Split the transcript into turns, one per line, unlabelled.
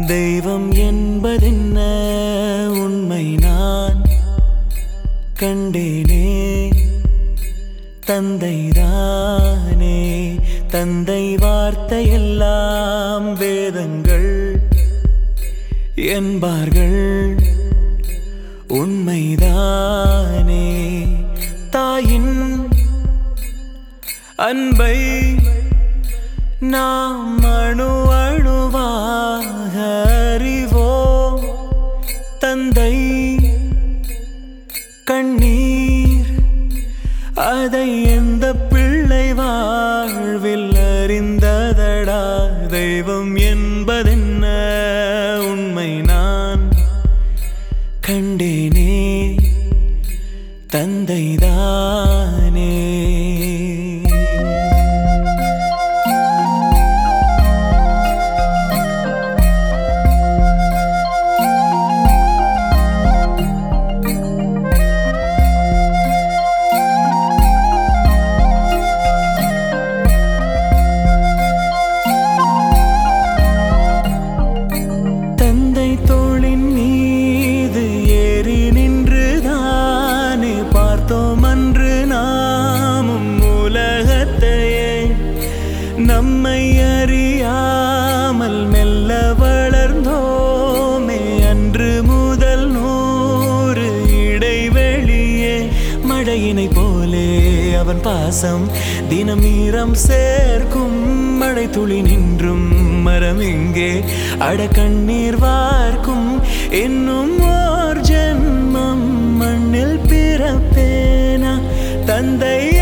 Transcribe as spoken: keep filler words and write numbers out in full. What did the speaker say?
தெய்வம் என்பதென்ன உண்மை நான் கண்டேனே. தந்தைதானே தந்தை வார்த்தையெல்லாம் வேதங்கள் என்பார்கள். உண்மைதானே தாயின் அன்பை நாம் அணு அணுவாக அறிவோம். தந்தை கண்ணீர் அதை எந்த பிள்ளை வாழ்வில் அறிந்ததடா. தெய்வம் என்பதென்ன உண்மை நான் கண்டேனே. தந்தைதானே நம்மை அறியாமல் மெல்ல வளர்ந்தோமே. அன்று முதல் நூறு இடைவெளியே மழையினை போலே அவன் பாசம் தினம் ஈரம் சேர்க்கும். மழை துளி நின்றும் மரம் எங்கே அட கண்ணீர் வார்க்கும். இன்னும் ஓர் ஜென்மம் மண்ணில் பிறப்பேனா தந்தை